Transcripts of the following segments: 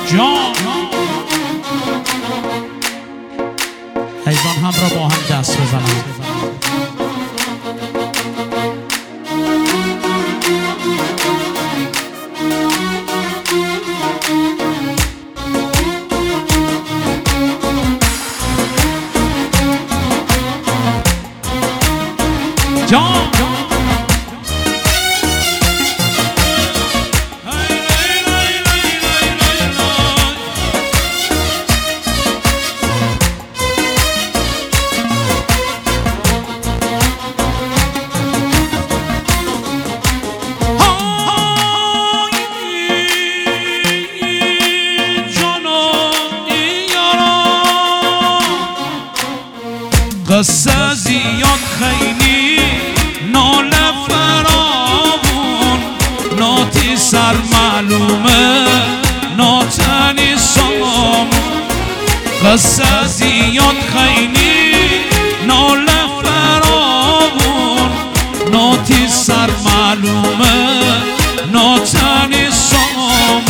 جان حیوان هم را با هم دست بزنم. جان قصه زیاد خیلی ناله فراوون ناتی سر معلومه ناتنی سامون قصه زیاد خیلی ناله فراوون ناتی سر معلومه ناتنی سامون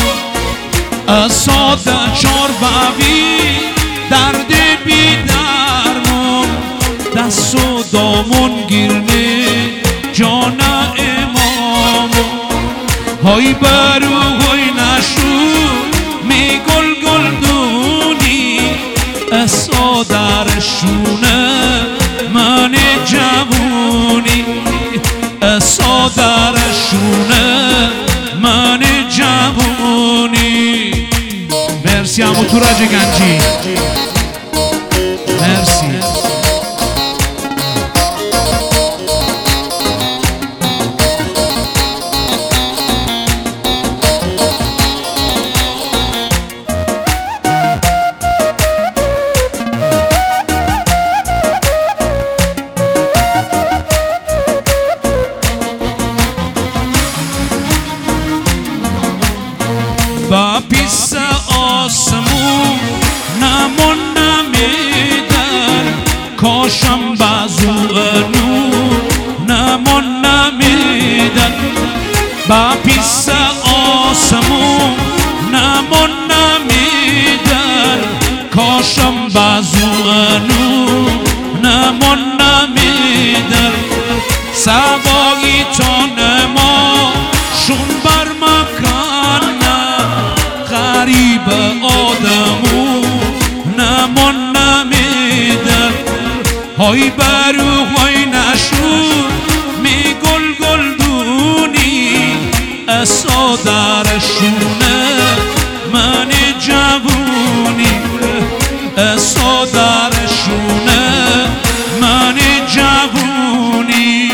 اساده چار بابی درد بیدرمون دست و دامون گیرنه جان امامون های برو های نشو می گل گل دونی اسا درشونه من جوونی اسا درشونه من جوونی. مرسی همو تورج گنجی، مرسی. با پیس آسمون نمون نمیدن کاشم بازو نور نمون نمیدن با پیس آسمون نمون نمیدن کاشم بازو نور نمون نمیدن سوایی تا ما شون بر مکان غریب آدمو نمون نمیدن های برو های نشو می گل گل دونی اسا درشونه من جوونی اسا درشونه من جوونی.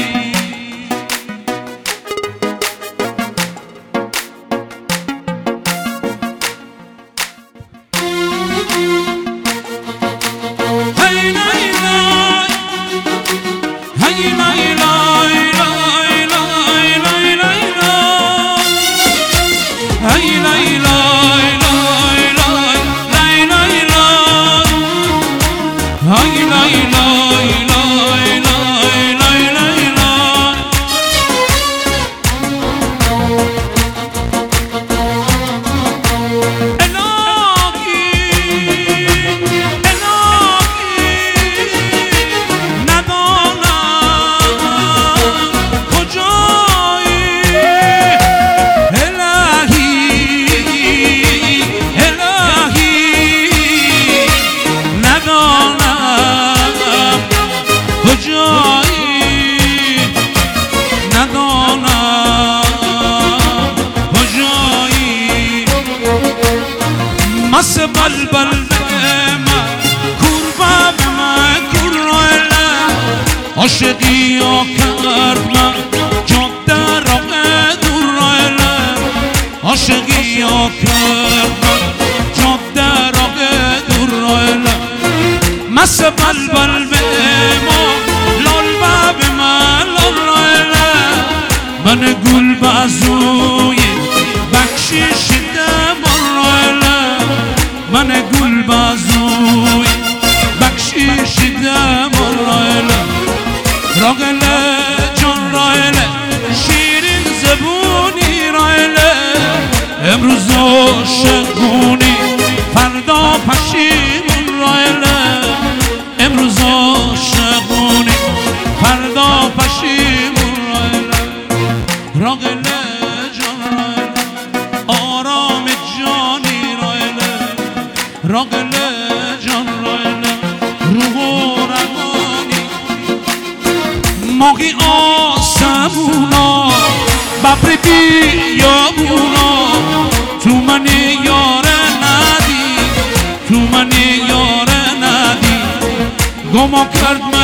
مس بلبل ما kurba ما kurrayla aşığı akarma çok da roğe durrayla aşığı akarma çok da roğe durrayla مس بلبل ما lol ma lolrayla من gul bazuy بخشش من گل بازوی بخشیش دم رایله راگله جان رایله شیرین زبونی رایله امروز عاشقونی راقل جان راقل روح و روانی ماهی آسمونا ببری بیابونا تو من یار ندی تو من یار ندی گما کرد